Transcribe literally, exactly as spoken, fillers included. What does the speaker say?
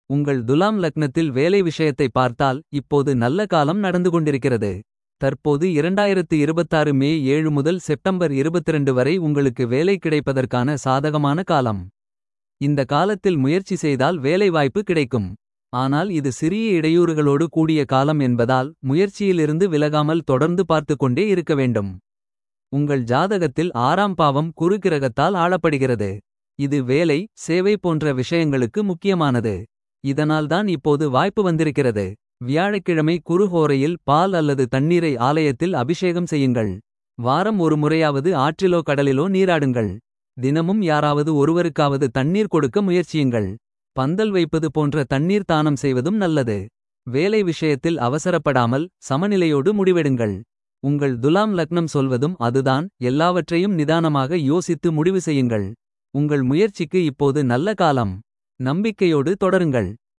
உங்கள் துலாம் லக்னத்தில் வேலை விஷயத்தை பார்த்தால் இப்போது நல்ல காலம் நடந்து கொண்டிருக்கிறது. தற்போது இரண்டாயிரத்து இருபத்தாறு மே ஏழு முதல் செப்டம்பர் இருபத்திரண்டு வரை உங்களுக்கு வேலை கிடைப்பதற்கான சாதகமான காலம். இந்த காலத்தில் முயற்சி செய்தால் வேலைவாய்ப்பு கிடைக்கும். ஆனால் இது சிறிய இடையூறுகளோடு கூடிய காலம் என்பதால் முயற்சியிலிருந்து விலகாமல் தொடர்ந்து பார்த்துக் கொண்டே இருக்க வேண்டும். உங்கள் ஜாதகத்தில் ஆறாம் பாவம் குரு கிரகத்தால் ஆளப்படுகிறது. இது வேலை சேவை போன்ற விஷயங்களுக்கு முக்கியமானது. இதனால்தான் இப்போது வாய்ப்பு வந்திருக்கிறது. வியாழக்கிழமை குருஹோரையில் பால் அல்லது தண்ணீரை ஆலயத்தில் அபிஷேகம் செய்யுங்கள். வாரம் ஒரு முறையாவது ஆற்றிலோ கடலிலோ நீராடுங்கள். தினமும் யாராவது ஒருவருக்காவது தண்ணீர் கொடுக்க முயற்சியுங்கள். பந்தல் வைப்பது போன்ற தண்ணீர் தானம் செய்வதும் நல்லது. வேலை விஷயத்தில் அவசரப்படாமல் சமநிலையோடு முடிவெடுங்கள். உங்கள் துலாம் லக்னம் சொல்வதும் அதுதான். எல்லாவற்றையும் நிதானமாக யோசித்து முடிவு செய்யுங்கள். உங்கள் முயற்சிக்கு இப்போது நல்ல காலம். நம்பிக்கையோடு தொடருங்கள்.